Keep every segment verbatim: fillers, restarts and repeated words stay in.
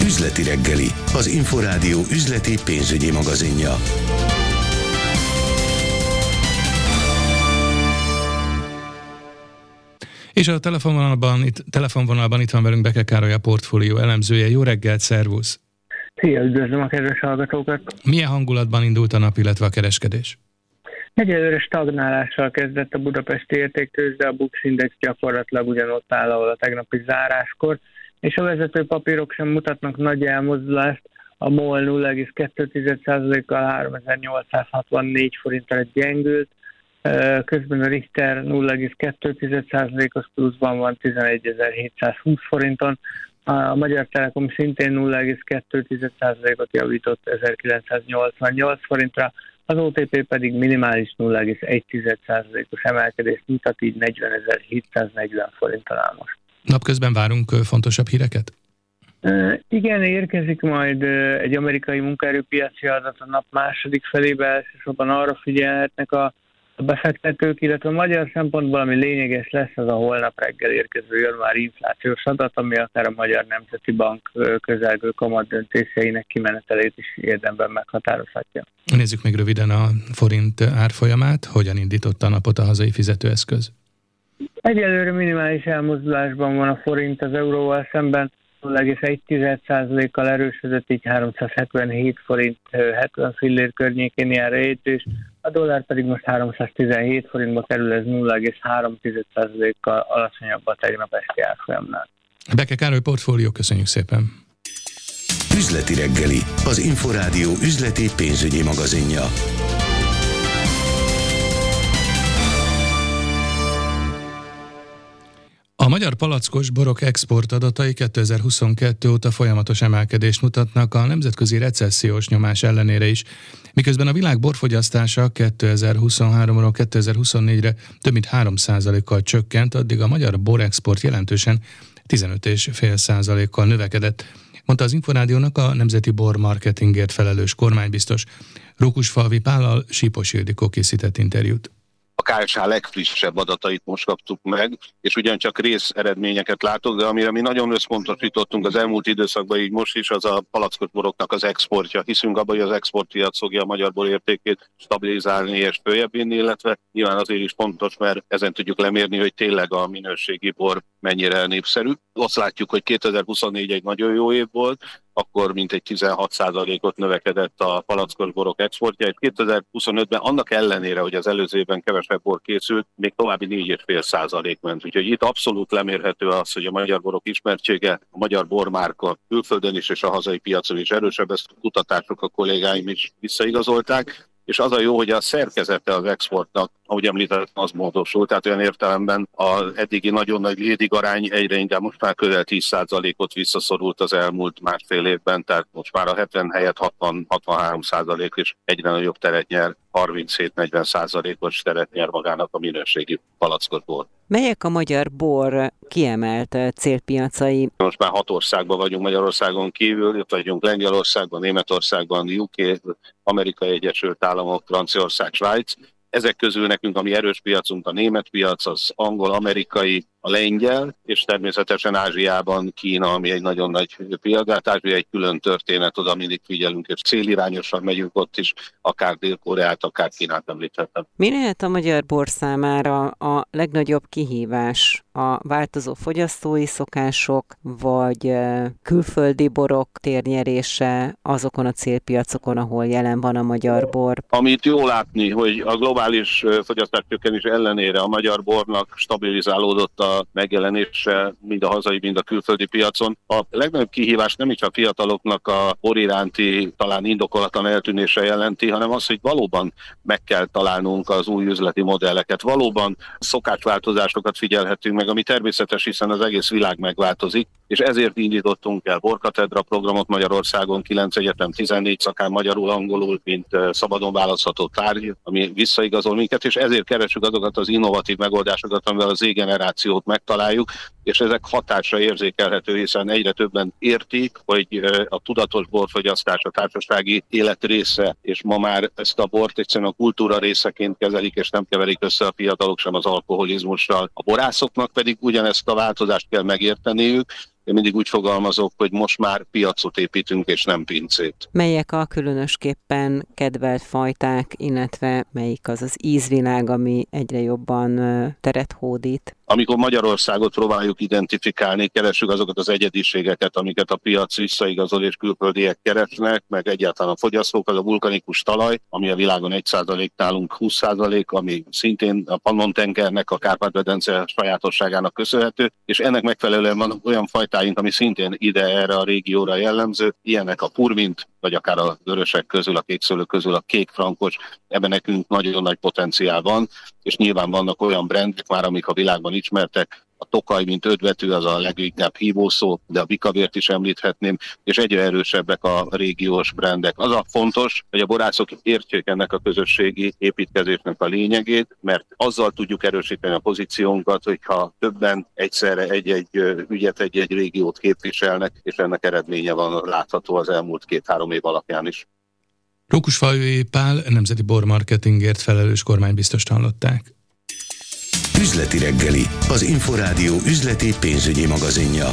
Üzleti reggeli, az Inforádió üzleti pénzügyi magazinja. És a telefonvonalban itt, telefonvonalban itt van velünk Beke Károly, a portfólió elemzője. Jó reggelt, szervusz! Szia, üdvözlöm a kedves hallgatókat! Milyen hangulatban indult a nap, illetve a kereskedés? Egyelőre stagnálással kezdett a budapesti értéktőzsde, a Bux Index gyakorlatilag ugyanott áll, ahol a tegnapi záráskor, és a vezető papírok sem mutatnak nagy elmozdulást. A MOL nulla egész kettő százalékkal háromezer-nyolcszázhatvannégy forinttal gyengült, közben a Richter nulla egész kettő százalékos pluszban van tizenegyezer-hétszázhúsz forinton, a Magyar Telekom szintén nulla egész kettő százalékot javított ezerkilencszáznyolcvannyolc forintra, az o té pé pedig minimális nulla egész egy százalékos emelkedést mutat, így negyvenezer-hétszáznegyven forinton áll most. Napközben várunk fontosabb híreket? Uh, igen, érkezik majd uh, egy amerikai munkaerőpiaci adat a nap második felébe, elsősorban arra figyelhetnek a, a befektetők, illetve a magyar szempontból, ami lényeges lesz, az a holnap reggel érkező januári inflációs adat, ami akár a Magyar Nemzeti Bank uh, közelgő kamat döntéseinek kimenetelét is érdemben meghatározhatja. Nézzük még röviden a forint árfolyamát. Hogyan indította a napot a hazai fizetőeszköz? Egyelőre minimális elmozdulásban van a forint az euróval szemben, nulla egész egy százalékkal erősödött, így háromszázhetvenhét forint hetven fillér környékén jár a jegyzés, a dollár pedig most háromszáztizenhét forintba kerül, ez nulla egész három százalékkal alacsonyabb a tegnap esti árfolyamnál. Beke Károly, portfólió, köszönjük szépen! Üzleti reggeli, az Inforádió üzleti pénzügyi magazinja. A magyar palackos borok export adatai kétezer-huszonkettő óta folyamatos emelkedést mutatnak a nemzetközi recessziós nyomás ellenére is, miközben a világ borfogyasztása kétezer-huszonháromról kétezer-huszonnégyre több mint három százalékkal csökkent, addig a magyar borexport jelentősen tizenöt egész öt százalékkal növekedett, mondta az Inforádiónak a nemzeti bor marketingért felelős kormánybiztos. Rókusfalvi Pállal Sípos Ildikó készített interjút. A ká es há legfrissebb adatait most kaptuk meg, és ugyancsak rész eredményeket látok, de amire mi nagyon összpontosítottunk az elmúlt időszakban, így most is, az a palackos boroknak az exportja. Hiszünk abban, hogy az exportpiac fogja a magyar bor értékét stabilizálni és följebb vinni, illetve nyilván azért is fontos, mert ezen tudjuk lemérni, hogy tényleg a minőségi bor mennyire népszerű. Azt látjuk, hogy kétezer-huszonnégy egy nagyon jó év volt, akkor mintegy tizenhat százalékot növekedett a palackos borok exportja, és kétezer-huszonötben annak ellenére, hogy az előző évben kevesebb bor készült, még további négy egész öt százalék ment. Úgyhogy itt abszolút lemérhető az, hogy a magyar borok ismertsége, a magyar bormárka külföldön is és a hazai piacon is erősebb, ezt a kutatások a kollégáim is visszaigazolták. És az a jó, hogy a szerkezete az exportnak, ahogy említettem, az módosult, tehát olyan értelemben az eddigi nagyon nagy lédig arány egyre inkább most már közel tíz százalékot visszaszorult az elmúlt másfél évben, tehát most már a hetven helyett hatvan-hatvanhárom százalék és egyre nagyobb teret nyer, harminchét-negyven százalékos teret nyer magának a minőségi palackos bor. Melyek a magyar bor kiemelt célpiacai? Most már hat országban vagyunk Magyarországon kívül, itt vagyunk Lengyelországban, Németországban, u ká, Amerikai Egyesült Államok, Franciaország, Svájc. Ezek közül nekünk, ami erős piacunk, a német piac, az angol, amerikai, a lengyel, és természetesen Ázsiában Kína, ami egy nagyon nagy piac. Hát Ázsia egy külön történet, oda mindig figyelünk, és célirányosan megyünk ott is, akár Dél-Koreát, akár Kínát említhettem. Mi lehet a magyar bor számára a legnagyobb kihívás? A változó fogyasztói szokások, vagy külföldi borok térnyerése azokon a célpiacokon, ahol jelen van a magyar bor? Amit jól látni, hogy a globális fogyasztáscsökkenés ellenére a magyar bornak stabilizálódott a megjelenése mind a hazai, mind a külföldi piacon. A legnagyobb kihívás nem is a fiataloknak a bor iránti talán indokolatlan eltűnése jelenti, hanem az, hogy valóban meg kell találnunk az új üzleti modelleket. Valóban szokásváltozásokat figyelhetünk meg, ami természetes, hiszen az egész világ megváltozik, és ezért indítottunk el borkatedra programot Magyarországon, kilenc egyetem, tizennégy szakán magyarul, angolul, mint szabadon választható tárgy, ami visszaigazol minket, és ezért keresünk azokat az innovatív megoldásokat, amivel az Z-generációt megtaláljuk, és ezek hatásra érzékelhető, hiszen egyre többen értik, hogy a tudatos borfogyasztás a társasági élet része, és ma már ezt a bort egyszerűen a kultúra részeként kezelik, és nem keverik össze a fiatalok sem az alkoholizmussal. A borászoknak pedig ugyanezt a változást kell megérteniük, Én mindig úgy fogalmazok, hogy most már piacot építünk, és nem pincét. Melyek a különösképpen kedvelt fajták, illetve melyik az az ízvilág, ami egyre jobban teret hódít? Amikor Magyarországot próbáljuk identifikálni, keresünk azokat az egyediségeket, amiket a piac visszaigazol és külföldiek keresnek, meg egyáltalán a fogyasztók, az a vulkanikus talaj, ami a világon egy százalék, nálunk húsz százalék, ami szintén a Pannon-tengernek, a Kárpát-medence sajátosságának köszönhető, és ennek megfelelően van olyan fajtáink, ami szintén ide erre a régióra jellemző, ilyenek a purmint, vagy akár a vörösek közül, a kékszőlők közül a kék frankos, ebben nekünk nagyon nagy potenciál van, és nyilván vannak olyan brandek már, amik a világban ismertek, a Tokaj, mint ötbetű, az a leginkább hívószó, de a Bikavért is említhetném, és egyre erősebbek a régiós brandek. Az a fontos, hogy a borászok értsék ennek a közösségi építkezésnek a lényegét, mert azzal tudjuk erősíteni a pozíciónkat, hogyha többen egyszerre egy-egy ügyet, egy-egy régiót képviselnek, és ennek eredménye van látható az elmúlt két-három év alapján is. Rókusfajöi Pál nemzeti bormarketingért felelős kormánybiztost hallották. Üzleti reggeli, az Inforádió üzleti pénzügyi magazinja.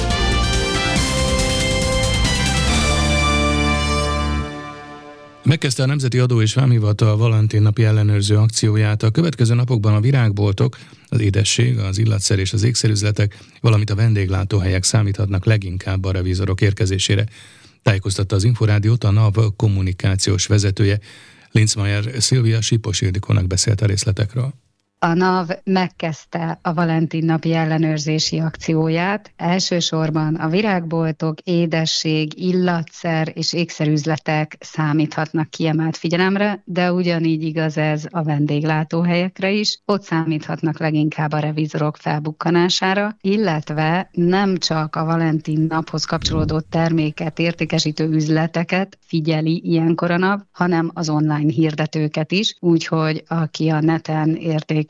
Megkezdte a Nemzeti Adó és Vámhivatal Valentin napi ellenőrző akcióját. A következő napokban a virágboltok, az édesség, az illatszer és az ékszerüzletek, valamint a vendéglátóhelyek számíthatnak leginkább a revizorok érkezésére. Tájékoztatta az Inforádiót a NAV kommunikációs vezetője. Linzmeier Szilvia Sipos Ildikónak beszélt a részletekről. A NAV megkezdte a Valentin napi ellenőrzési akcióját. Elsősorban a virágboltok, édesség, illatszer és ékszerüzletek számíthatnak kiemelt figyelemre, de ugyanígy igaz ez a vendéglátóhelyekre is. Ott számíthatnak leginkább a revizorok felbukkanására, illetve nem csak a Valentin naphoz kapcsolódó terméket, értékesítő üzleteket figyeli ilyenkor a NAV, hanem az online hirdetőket is, úgyhogy aki a neten értékesíti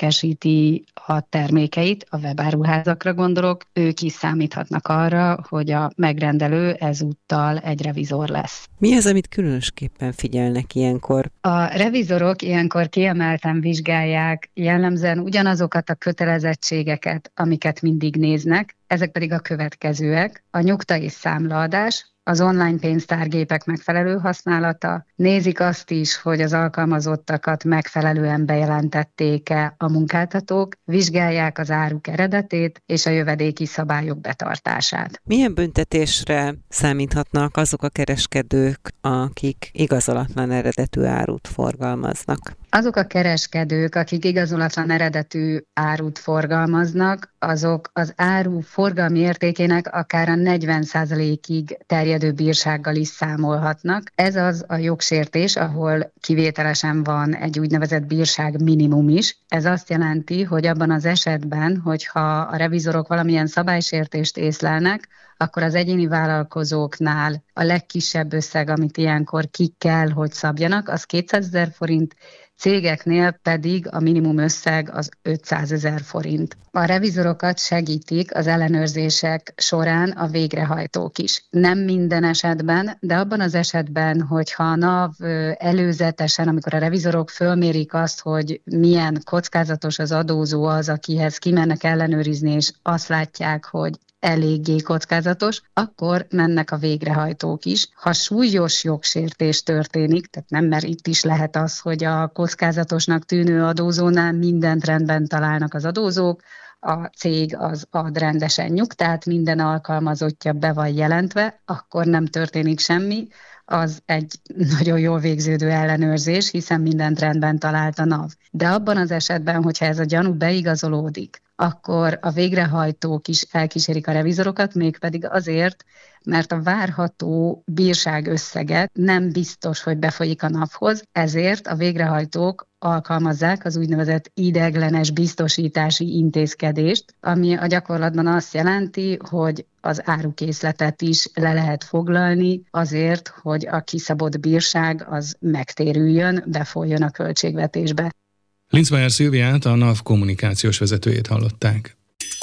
a termékeit, a webáruházakra gondolok, ők is számíthatnak arra, hogy a megrendelő ezúttal egy revizor lesz. Mi az, amit különösképpen figyelnek ilyenkor? A revizorok ilyenkor kiemelten vizsgálják jellemzően ugyanazokat a kötelezettségeket, amiket mindig néznek, ezek pedig a következőek: a nyugta és számlaadás, az online pénztárgépek megfelelő használata, nézik azt is, hogy az alkalmazottakat megfelelően bejelentették-e a munkáltatók, vizsgálják az áruk eredetét és a jövedéki szabályok betartását. Milyen büntetésre számíthatnak azok a kereskedők, akik igazolatlan eredetű árut forgalmaznak? Azok a kereskedők, akik igazolatlan eredetű árut forgalmaznak, azok az áru forgalmi értékének akár a negyven százalékig terjedő bírsággal is számolhatnak. Ez az a jogsértés, ahol kivételesen van egy úgynevezett bírság minimum is. Ez azt jelenti, hogy abban az esetben, hogyha a revizorok valamilyen szabálysértést észlelnek, akkor az egyéni vállalkozóknál a legkisebb összeg, amit ilyenkor ki kell, hogy szabjanak, az kétszázezer forint, cégeknél pedig a minimum összeg az ötszázezer forint. A revizorokat segítik az ellenőrzések során a végrehajtók is. Nem minden esetben, de abban az esetben, hogyha a NAV előzetesen, amikor a revizorok fölmérik azt, hogy milyen kockázatos az adózó az, akihez kimennek ellenőrizni, és azt látják, hogy eléggé kockázatos, akkor mennek a végrehajtók is. Ha súlyos jogsértés történik, tehát nem, mert itt is lehet az, hogy a kockázatosnak tűnő adózónál mindent rendben találnak az adózók, a cég az ad rendesen nyugtát, minden alkalmazottja be van jelentve, akkor nem történik semmi, az egy nagyon jól végződő ellenőrzés, hiszen mindent rendben talált a NAV. De abban az esetben, hogyha ez a gyanú beigazolódik, akkor a végrehajtók is elkísérik a revizorokat, mégpedig azért, mert a várható bírság összege nem biztos, hogy befolyik a NAV-hoz, ezért a végrehajtók alkalmazzák az úgynevezett ideiglenes biztosítási intézkedést, ami a gyakorlatban azt jelenti, hogy az árukészletet is le lehet foglalni azért, hogy a kiszabott bírság az megtérüljön, befolyjon a költségvetésbe. Linzmeier Szilviát, a NAV kommunikációs vezetőjét hallották.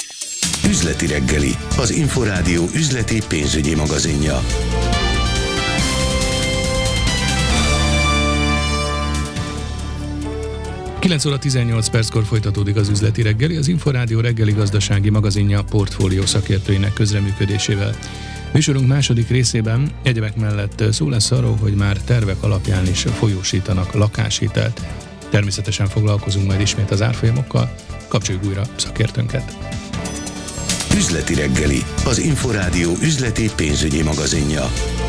Üzleti reggeli, az Inforádió üzleti pénzügyi magazinja. kilenc kilenc óra tizennyolc perckor folytatódik az üzleti reggeli, az Inforádió reggeli gazdasági magazinja portfólió szakértőinek közreműködésével. Műsorunk második részében egyebek mellett szó lesz arról, hogy már tervek alapján is folyósítanak lakáshitelt. Természetesen foglalkozunk majd ismét az árfolyamokkal, kapcsoljuk újra szakértőnket. Üzleti reggeli, az Inforádió üzleti pénzügyi magazinja.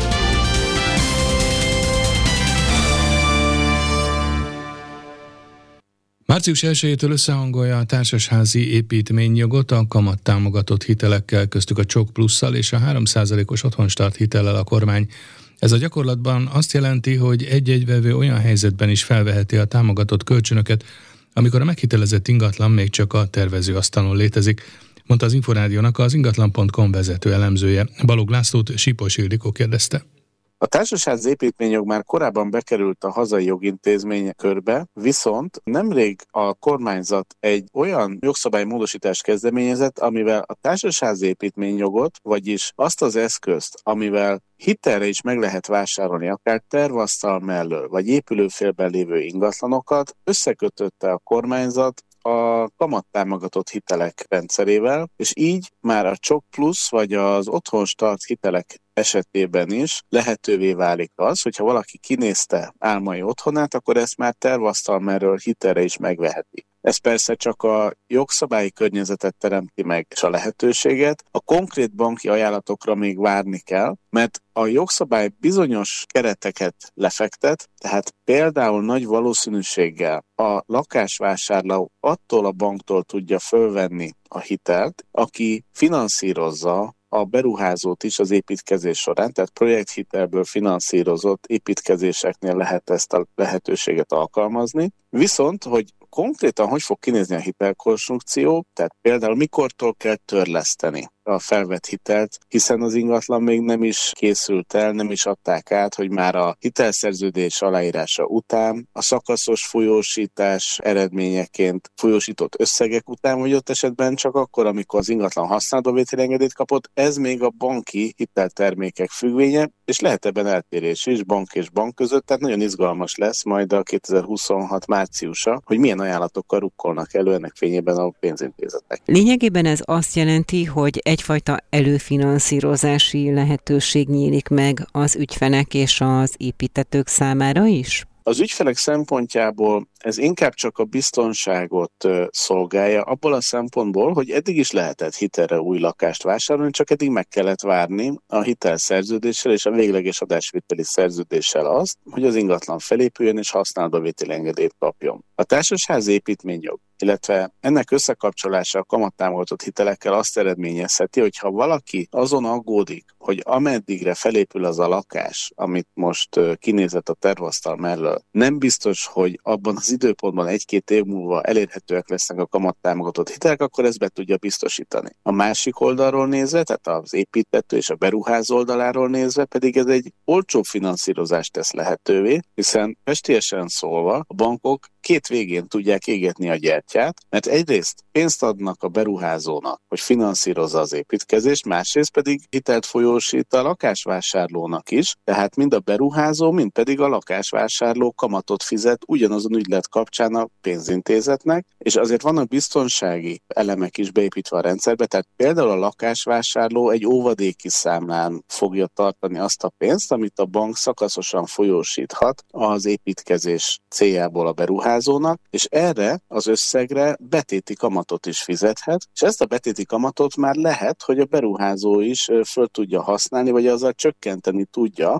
március elsejétől összehangolja a társasházi építményjogot a kamattámogatott hitelekkel, köztük a Csok Plusszal és a három százalékos otthonstart hitellel a kormány. Ez a gyakorlatban azt jelenti, hogy egy-egy vevő olyan helyzetben is felveheti a támogatott kölcsönöket, amikor a meghitelezett ingatlan még csak a tervezőasztalon létezik, mondta az Inforádiónak az ingatlan pont com vezető elemzője. Balogh Lászlót Sipos Ildikó kérdezte. A társasházi építményjog már korábban bekerült a hazai jogintézmény körbe, viszont nemrég a kormányzat egy olyan jogszabálymódosítást kezdeményezett, amivel a társasházi építményjogot, vagyis azt az eszközt, amivel hitelre is meg lehet vásárolni akár tervasztal mellől, vagy épülőfélben lévő ingatlanokat, összekötötte a kormányzat a kamattámogatott hitelek rendszerével, és így már a Csok Plusz vagy az otthonstart hitelek esetében is lehetővé válik az, hogyha valaki kinézte álmai otthonát, akkor ezt már tervasztal mellől hitelre is megveheti. Ez persze csak a jogszabályi környezetet teremti meg, és a lehetőséget. A konkrét banki ajánlatokra még várni kell, mert a jogszabály bizonyos kereteket lefektet, tehát például nagy valószínűséggel a lakásvásárló attól a banktól tudja fölvenni a hitelt, aki finanszírozza a beruházót is az építkezés során, tehát projekthitelből finanszírozott építkezéseknél lehet ezt a lehetőséget alkalmazni. Viszont, hogy konkrétan hogy fog kinézni a hitelkonstrukció, tehát például mikortól kell törleszteni a felvett hitelt, hiszen az ingatlan még nem is készült el, nem is adták át, hogy már a hitelszerződés aláírása után, a szakaszos folyósítás eredményeként folyósított összegek után, vagy ott esetben csak akkor, amikor az ingatlan használatba vételi engedélyt kapott, ez még a banki hiteltermékek függvénye, és lehet ebben eltérés is bank és bank között, tehát nagyon izgalmas lesz majd a kétezer-huszonhat márciusa, hogy milyen ajánlatokkal rukkolnak elő ennek fényében a pénzintézetek. Lényegében ez azt jelenti, hogy egyfajta előfinanszírozási lehetőség nyílik meg az ügyfelek és az építtetők számára is? Az ügyfelek szempontjából ez inkább csak a biztonságot szolgálja, abból a szempontból, hogy eddig is lehetett hitelre új lakást vásárolni, csak eddig meg kellett várni a hitelszerződéssel és a végleges adásviteli szerződéssel azt, hogy az ingatlan felépüljön és használatba vételi engedélyt kapjon. A társasházi építményjog, illetve ennek összekapcsolása a kamattámogatott hitelekkel azt eredményezheti, hogy ha valaki azon aggódik, hogy ameddigre felépül az a lakás, amit most kinézett a tervasztal mellől, nem biztos, hogy abban az időpontban egy-két év múlva elérhetőek lesznek a kamattámogatott hitelek, akkor ezt be tudja biztosítani. A másik oldalról nézve, tehát az építtető és a beruházó oldaláról nézve pedig ez egy olcsó finanszírozást tesz lehetővé, hiszen pestélyesen szólva a bankok két végén tudják égetni a gyertyát, mert egyrészt pénzt adnak a beruházónak, hogy finanszírozza az építkezést, másrészt pedig hitelt folyósít a lakásvásárlónak is, tehát mind a beruházó, mind pedig a lakásvásárló kamatot fizet ugyanazon ügylet kapcsán a pénzintézetnek, és azért vannak biztonsági elemek is beépítve a rendszerbe, tehát például a lakásvásárló egy óvadéki számlán fogja tartani azt a pénzt, amit a bank szakaszosan folyósíthat az építkezés céljából a beruházónak, és erre az összegre betéti kamatot is fizethet, és ezt a betéti kamatot már lehet, hogy a beruházó is föl tudja használni, vagy azzal csökkenteni tudja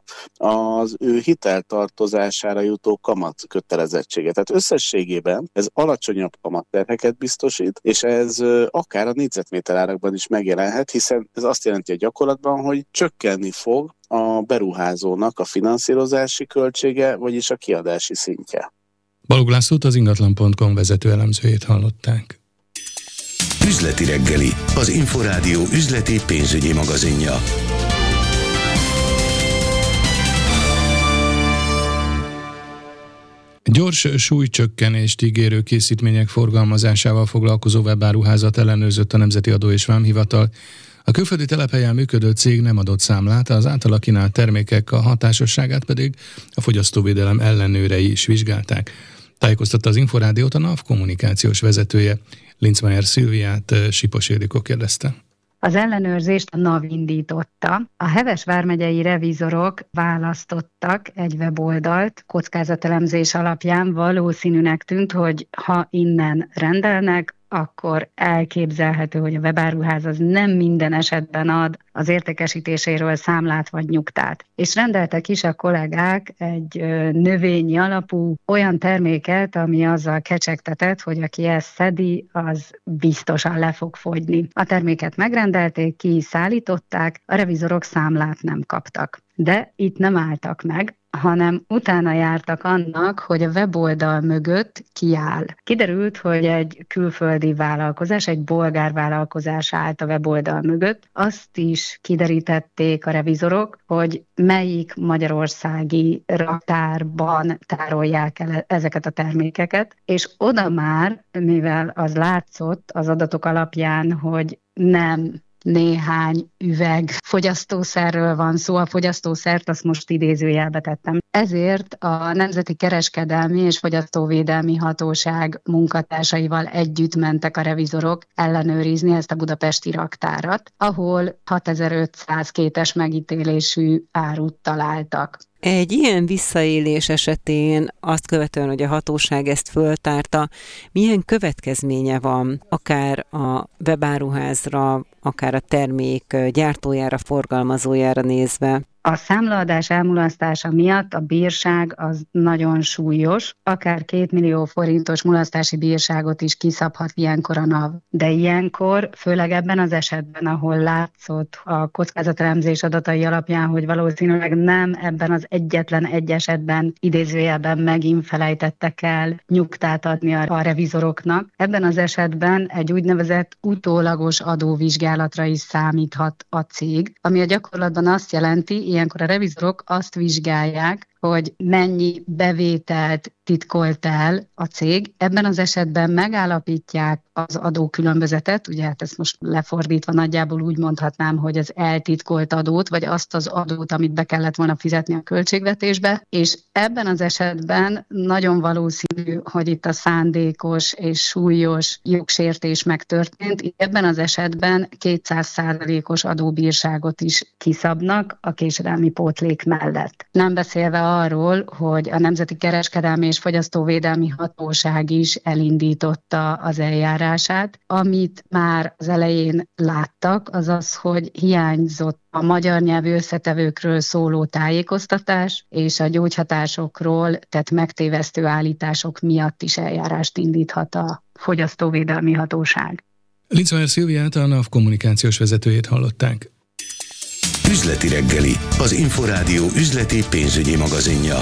az ő hiteltartozására jutó kamat kötelezettséget. Tehát összességében ez alacsonyabb kamatterheket biztosít, és ez akár a négyzetméter árakban is megjelenhet, hiszen ez azt jelenti a gyakorlatban, hogy csökkenni fog a beruházónak a finanszírozási költsége, vagyis a kiadási szintje. Balogh Lászlót, az ingatlan pont com vezető elemzőjét hallották. Üzleti reggeli, az Inforádió üzleti pénzügyi magazinja. Gyors súlycsökkenést ígérő készítmények forgalmazásával foglalkozó webáruházat ellenőrzött a Nemzeti Adó és Vámhivatal. A külföldi telephelyen működő cég nem adott számlát, az általa kínált termékek a hatásosságát pedig a fogyasztóvédelem ellenőrei is vizsgálták. Tájékoztatta az Inforádiót a NAV kommunikációs vezetője. Linzmeier Szilviát Sipos Ildikó kérdezte. Az ellenőrzést a NAV indította. A Heves vármegyei revizorok választottak egy weboldalt, kockázatelemzés alapján valószínűnek tűnt, hogy ha innen rendelnek, akkor elképzelhető, hogy a webáruház az nem minden esetben ad az értékesítéséről számlát vagy nyugtát. És rendeltek is a kollégák egy növényi alapú olyan terméket, ami azzal kecsegtetett, hogy aki ezt szedi, az biztosan le fog fogyni. A terméket megrendelték, ki szállították, a revizorok számlát nem kaptak. De itt nem álltak meg, hanem utána jártak annak, hogy a weboldal mögött kiáll. Kiderült, hogy egy külföldi vállalkozás, egy bolgár vállalkozás állt a weboldal mögött. Azt is kiderítették a revizorok, hogy melyik magyarországi raktárban tárolják el ezeket a termékeket, és oda már, mivel az látszott az adatok alapján, hogy nem néhány üveg fogyasztószerről van szó, a fogyasztószert azt most idézőjelbe tettem. Ezért a Nemzeti Kereskedelmi és Fogyasztóvédelmi Hatóság munkatársaival együtt mentek a revizorok ellenőrizni ezt a budapesti raktárat, ahol hatezer-ötszáz kétes megítélésű árut találtak. Egy ilyen visszaélés esetén azt követően, hogy a hatóság ezt föltárta, milyen következménye van akár a webáruházra, akár a termék gyártójára, forgalmazójára nézve? A számlaadás elmulasztása miatt a bírság az nagyon súlyos, akár két millió forintos mulasztási bírságot is kiszabhat ilyenkor a NAV. De ilyenkor, főleg ebben az esetben, ahol látszott a kockázatelemzés adatai alapján, hogy valószínűleg nem ebben az egyetlen egy esetben idézőjelben megint felejtettek el nyugtát adni a revizoroknak. Ebben az esetben egy úgynevezett utólagos adóvizsgálatra is számíthat a cég, ami a gyakorlatban azt jelenti, ilyenkor a revizorok azt vizsgálják, hogy mennyi bevételt titkolt el a cég. Ebben az esetben megállapítják az adókülönbözetet, ugye hát ezt most lefordítva nagyjából úgy mondhatnám, hogy az eltitkolt adót, vagy azt az adót, amit be kellett volna fizetni a költségvetésbe, és ebben az esetben nagyon valószínű, hogy itt a szándékos és súlyos jogsértés megtörtént. Ebben az esetben kétszáz százalékos adóbírságot is kiszabnak a késedelmi pótlék mellett. Nem beszélve arról, hogy a Nemzeti Kereskedelmi és Fogyasztóvédelmi Hatóság is elindította az eljárását. Amit már az elején láttak, az az, hogy hiányzott a magyar nyelvű összetevőkről szóló tájékoztatás, és a gyógyhatásokról tett megtévesztő állítások miatt is eljárást indíthat a Fogyasztóvédelmi Hatóság. Linzmeier Szilviát, a NAV kommunikációs vezetőjét hallották. Üzleti reggeli, az Inforádió üzleti pénzügyi magazinja.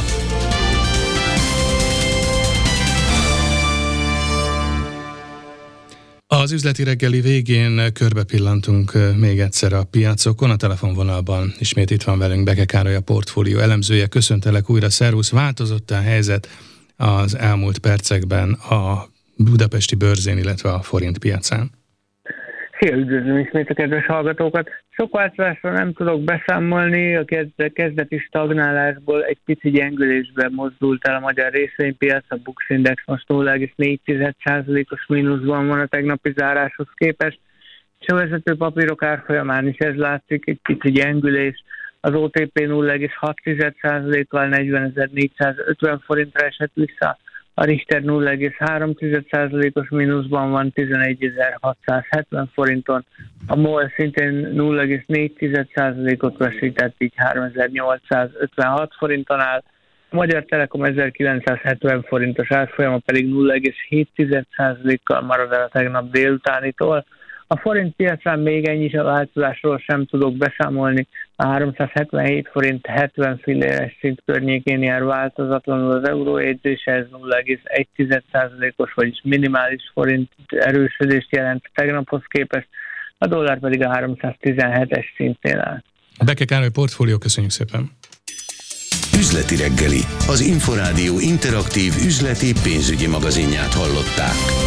Az üzleti reggeli végén körbepillantunk még egyszer a piacokon, a telefonvonalban ismét itt van velünk Beke Károly, a portfólió elemzője. Köszöntelek újra, szervusz! Változott a helyzet az elmúlt percekben a budapesti bőrzén, illetve a forint piacán? Szia, üdvözlöm ismét a kedves hallgatókat! Sok változásra nem tudok beszámolni, a kezdeti stagnálásból egy pici gyengülésbe mozdult el a magyar részvénypiac, a Bux Index most nulla egész négy százalékos mínuszban van a tegnapi záráshoz képest, és a vezető papírok árfolyamán is ez látszik, egy pici gyengülés, az o té pé nulla egész hat százalékkal negyvenezer-négyszázötven forintra esett vissza, a Richter nulla egész három százalékos mínuszban van tizenegyezer-hatszázhetven forinton, a MOL szintén nulla egész négy százalékot veszített, így háromezer-nyolcszázötvenhat forinton áll, a Magyar Telekom ezerkilencszázhetven forintos árfolyama pedig nulla egész hét százalékkal marad el a tegnap délutánitól. A forint piacán még ennyi a változásról sem tudok beszámolni, a háromszázhetvenhét forint hetven filléres szint környékén jár változatlanul az eurójegyzése, ez nulla egész egy százalékos, vagyis minimális forint erősödést jelent tegnaphoz képest, a dollár pedig a háromszáztizenhetes szintnél áll. Beke Károly, portfólió, köszönjük szépen! Üzleti reggeli, az Inforádió interaktív üzleti pénzügyi magazinját hallották.